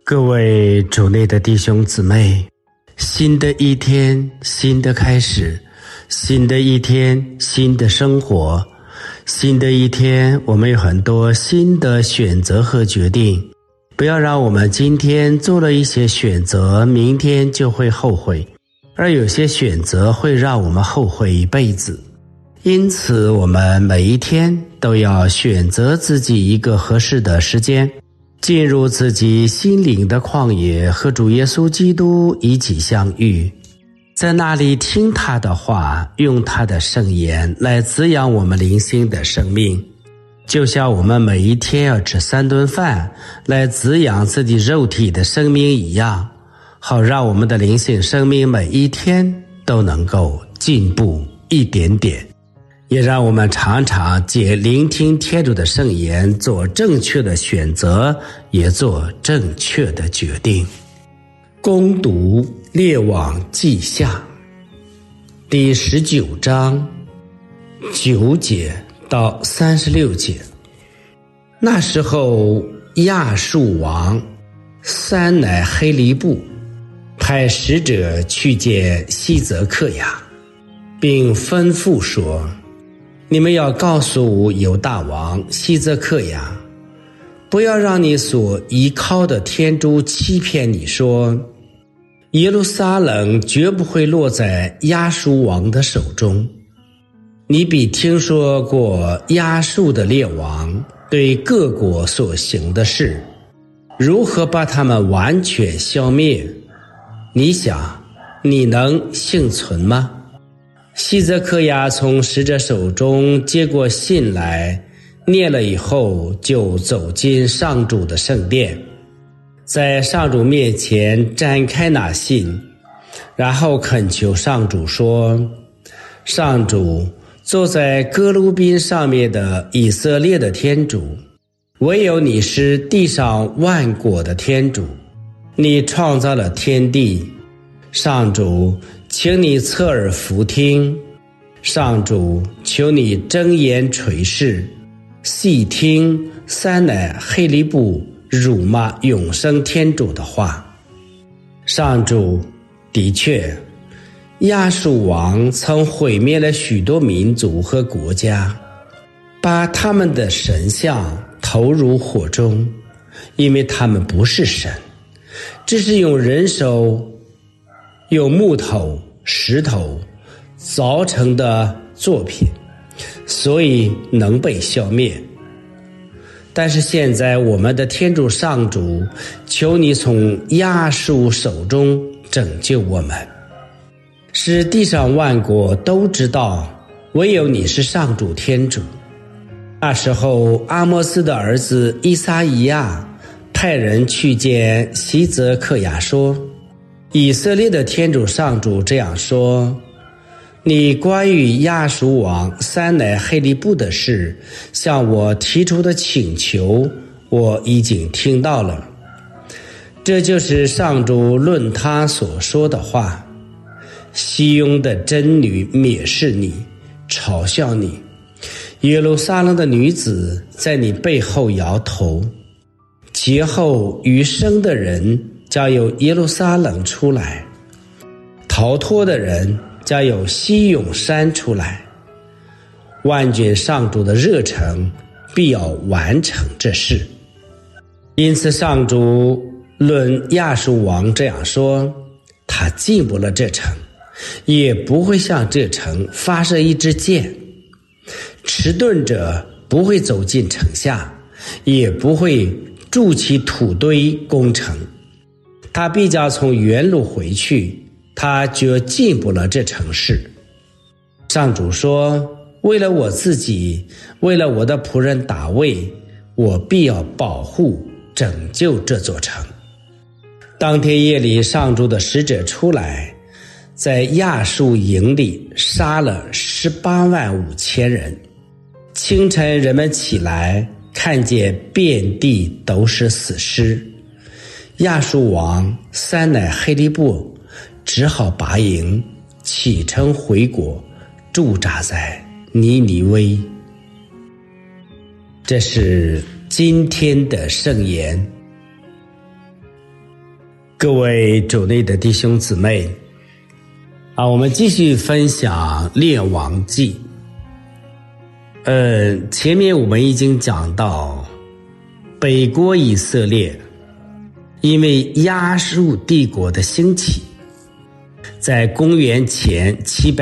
各位主内的弟兄姊妹，新的一天，新的开始，新的一天，新的生活，新的一天，我们有很多新的选择和决定。不要让我们今天做了一些选择，明天就会后悔，而有些选择会让我们后悔一辈子。因此，我们每一天都要选择自己一个合适的时间，进入自己心灵的旷野，和主耶稣基督一起相遇，在那里听他的话，用他的圣言来滋养我们灵性的生命，就像我们每一天要吃3顿饭来滋养自己肉体的生命一样，好让我们的灵性生命每一天都能够进步一点点，也让我们常常借聆听天主的圣言，做正确的选择，也做正确的决定。恭读列王纪下第19章9节到36节。那时候亚述王三乃黑利布派使者去见西泽克雅，并吩咐说，你们要告诉犹大王西泽克雅，不要让你所依靠的天主欺骗你说，耶路撒冷绝不会落在亚述王的手中。你必听说过亚述的列王对各国所行的事，如何把他们完全消灭。你想，你能幸存吗？西泽克雅从使者手中接过信来，念了以后，就走进上主的圣殿，在上主面前展开那信，然后恳求上主说，上主，坐在哥鲁宾上面的以色列的天主，唯有你是地上万国的天主，你创造了天地。上主，请你侧耳俯听，上主，求你睁眼垂视，细听三乃黑利布辱骂永生天主的话。上主，的确，亚述王曾毁灭了许多民族和国家，把他们的神像投入火中，因为他们不是神，只是用人手用木头石头凿成的作品，所以能被消灭。但是现在我们的天主上主，求你从亚述手中拯救我们，使地上万国都知道唯有你是上主天主。那时候阿摩斯的儿子伊撒伊亚派人去见西泽克雅说，以色列的天主上主这样说，你关于亚述王三乃黑利布的事向我提出的请求，我已经听到了。这就是上主论他所说的话，西雍的真女蔑视你，嘲笑你，耶路撒冷的女子在你背后摇头，劫后余生的人将由耶路撒冷出来，逃脱的人将有西永山出来，万军上主的热诚必要完成这事。因此上主论亚述王这样说，他进不了这城，也不会向这城发射一支箭，迟钝者不会走进城下，也不会筑起土堆攻城，他必将从原路回去，他就进不了这城市。上主说，为了我自己，为了我的仆人大卫，我必要保护拯救这座城。当天夜里，上主的使者出来，在亚述营里杀了185000人。清晨人们起来，看见遍地都是死尸。亚述王三乃黑利布只好拔营，启程回国，驻扎在尼尼微。这是今天的圣言。 各位主内的弟兄姊妹我们继续分享列王记。前面我们已经讲到北国以色列因为亚述帝国的兴起，在公元前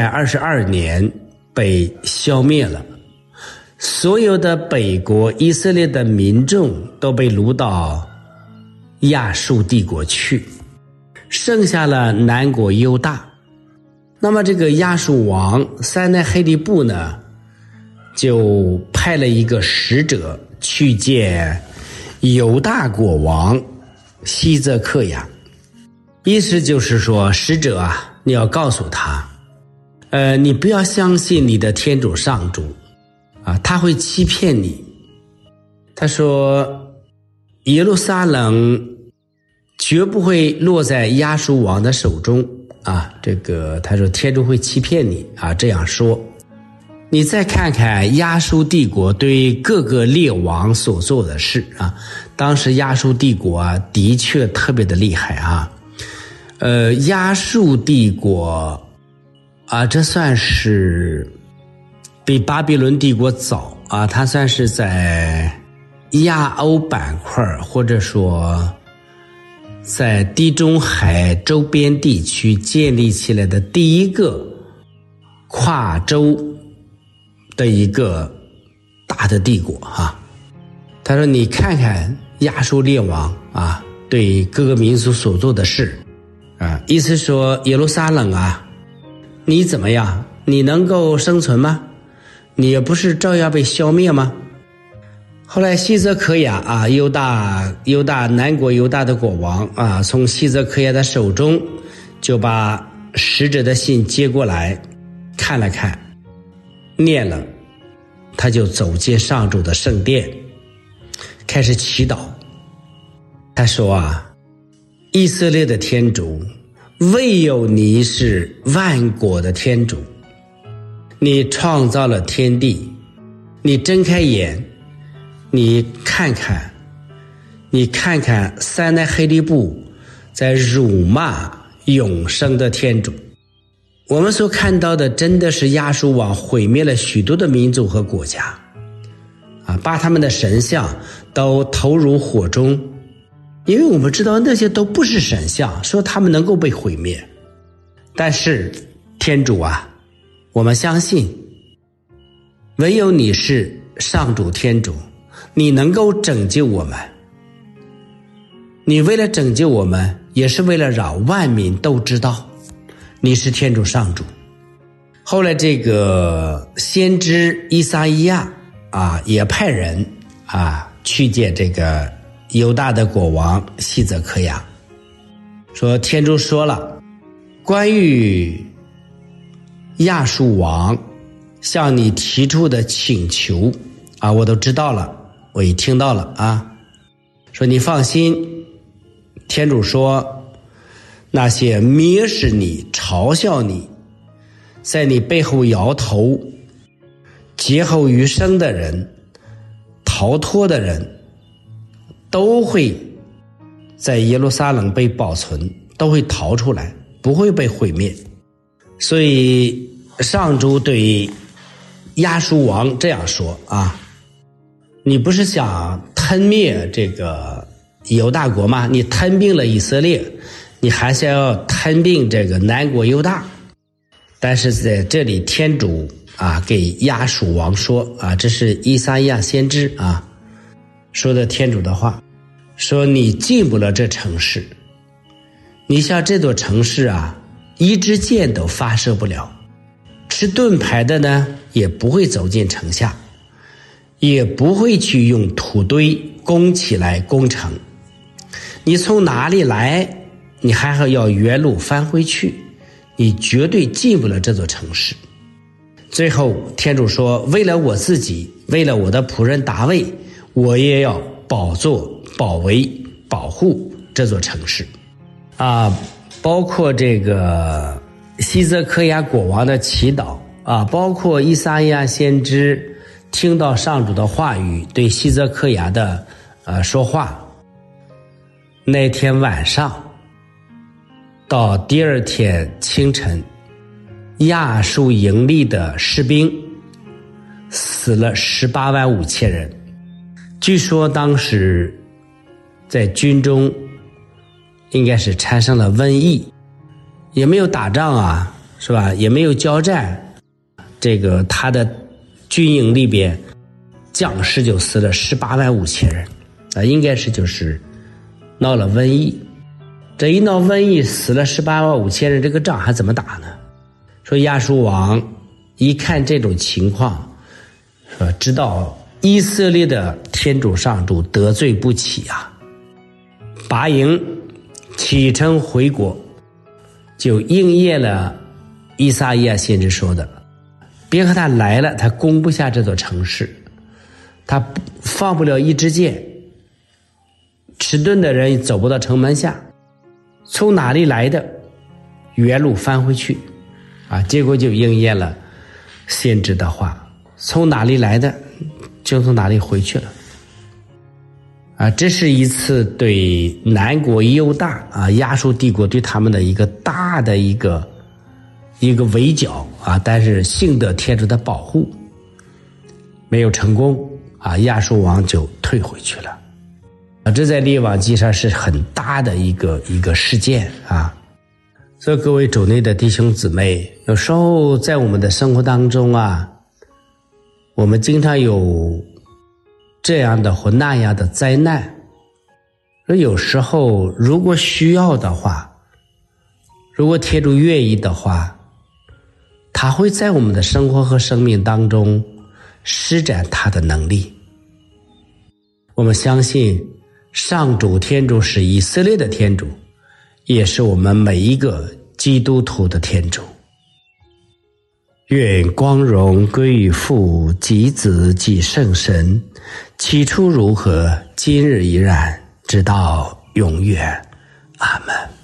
722年被消灭了，所有的北国以色列的民众都被掳到亚述帝国去，剩下了南国犹大。那么这个亚述王塞乃黑利布呢，就派了一个使者去见犹大国王希泽克雅，意思就是说，使者啊，你要告诉他你不要相信你的天主上主他会欺骗你。他说耶路撒冷绝不会落在亚述王的手中他说天主会欺骗你这样说。你再看看亚述帝国对各个列王所做的事当时亚述帝国的确特别的厉害亚述帝国这算是比巴比伦帝国早它算是在亚欧板块或者说在地中海周边地区建立起来的第一个跨洲的一个大的帝国他说你看看亚述列王对各个民族所做的事意思说耶路撒冷你怎么样？你能够生存吗？你也不是照样被消灭吗？后来希泽克雅犹大南国犹大的国王从希泽克雅的手中就把使者的信接过来看了看，念了，他就走进上主的圣殿，开始祈祷。他说以色列的天主，唯有你是万国的天主，你创造了天地，你睁开眼，你看看塞乃黑利布在辱骂永生的天主。我们所看到的真的是亚述王毁灭了许多的民族和国家把他们的神像都投入火中，因为我们知道那些都不是神像，说他们能够被毁灭。但是天主我们相信唯有你是上主天主，你能够拯救我们，你为了拯救我们，也是为了让万民都知道你是天主上主。后来这个先知以撒意亚也派人去见这个犹大的国王希泽克雅，说天主说了，关于亚述王向你提出的请求我都知道了，我也听到了说你放心，天主说那些蔑视你嘲笑你在你背后摇头劫后余生的人，逃脱的人，都会在耶路撒冷被保存，都会逃出来，不会被毁灭。所以上主对亚述王这样说你不是想吞灭这个犹大国吗？你吞并了以色列，你还想要吞并这个南国犹大。但是在这里天主给亚述王说这是以撒意亚先知说的天主的话，说你进不了这城市，你像这座城市一支箭都发射不了，吃盾牌的呢也不会走进城下，也不会去用土堆攻起来攻城，你从哪里来，你还要原路返回去，你绝对进不了这座城市。最后天主说，为了我自己，为了我的仆人大卫，我也要保卫保护这座城市包括这个希泽克雅国王的祈祷包括以撒意亚先知听到上主的话语对希泽克雅的说话。那天晚上到第二天清晨，亚述营里的士兵死了18万5千人。据说当时在军中应该是产生了瘟疫，也没有打仗啊，是吧？也没有交战，这个他的军营里边将士就死了18万5千人啊，应该是就是闹了瘟疫。这一闹瘟疫死了18万5千人，这个仗还怎么打呢？说亚述王一看这种情况，说知道以色列的天主上主得罪不起啊，拔营启程回国，就应验了以赛亚先知说的，别看他来了，他攻不下这座城市，他放不了一支箭，迟钝的人走不到城门下，从哪里来的原路返回去啊，结果就应验了先知的话，从哪里来的就从哪里回去了啊。这是一次对南国犹大啊亚述帝国对他们的一个大的一个围剿啊，但是幸得天主的保护，没有成功啊，亚述王就退回去了啊。这在列王记上是很大的一个事件啊。所以各位主内的弟兄姊妹，有时候在我们的生活当中啊，我们经常有这样的或那样的灾难，有时候如果需要的话，如果天主愿意的话，他会在我们的生活和生命当中施展他的能力。我们相信上主天主是以色列的天主，也是我们每一个基督徒的天主。愿光荣归于父及子及圣神，起初如何，今日依然，直到永远。阿们。